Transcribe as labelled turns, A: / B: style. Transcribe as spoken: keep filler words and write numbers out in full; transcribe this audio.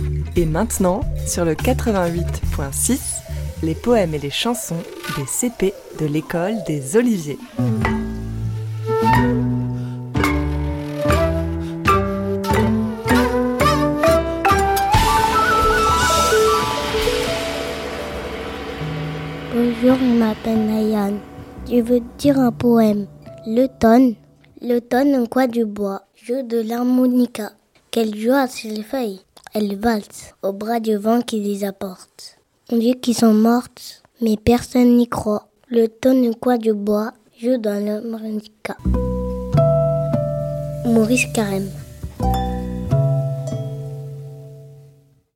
A: Et maintenant, sur le quatre-vingt-huit virgule six, les poèmes et les chansons des C P de l'école des Oliviers.
B: Bonjour, je m'appelle Nayan. Je veux dire un poème. L'automne. L'automne en quoi du bois joue de l'harmonica. Quelle joie sur les feuilles. Elles valsent au bras du vent qui les apporte. On dit qu'ils sont mortes, mais personne n'y croit. L'automne en quoi du bois joue dans l'harmonica. Maurice Carême.